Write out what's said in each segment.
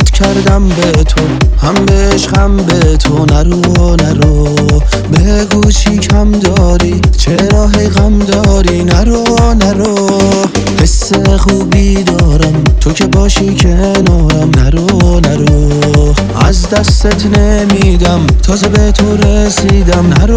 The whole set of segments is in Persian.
عادت کردم به تو، هم به عشقم به تو. نرو بگو چی کم داری، چرا هی غم داری؟ نرو حس خوبی دارم تو که باشی کنارم. نرو از دستت نمیدم، تازه به تو رسیدم. نرو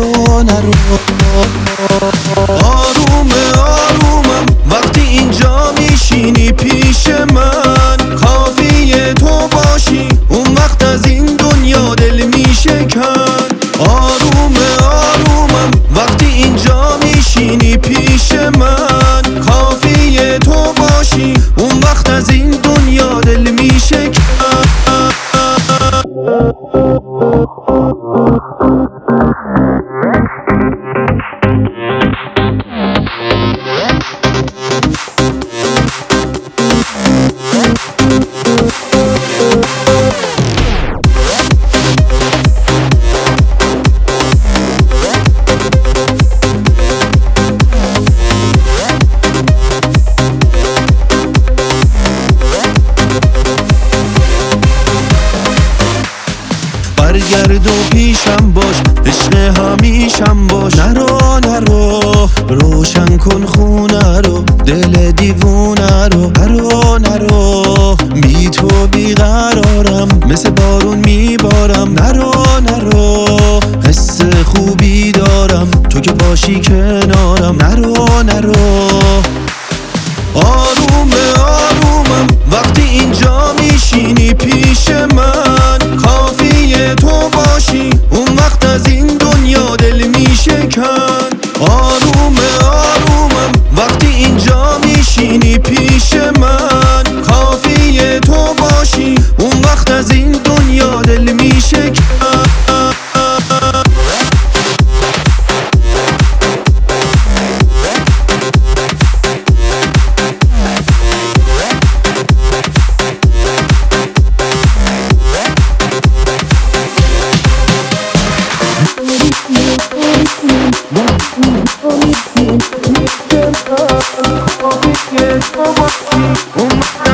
آرومم وقتی اینجا میشینی پیش من، کافیه تو باشی اون وقت از این دنیا دل میشکن. آرومم وقتی اینجا میشینی پیش من، کافیه تو باشی اون وقت از این دنیا دل میشکن. برگرد و پیشم باش، عشق همیشم باش. نرو روشن کن خونه رو، دل دیوونه رو. نرو بی تو بیقرارم، مثل بارون میبارم. نرو حس خوبی دارم تو که باشی کنارم. نرو آرومم وقتی اینجا میشینی پیش من، کافیه تو باشی اون وقت از این دنیا دل میشکن. آرومم وقتی اینجا میشینی پیش من، کافیه تو باشی اون وقت از این دنیا دل میشکن. Oh,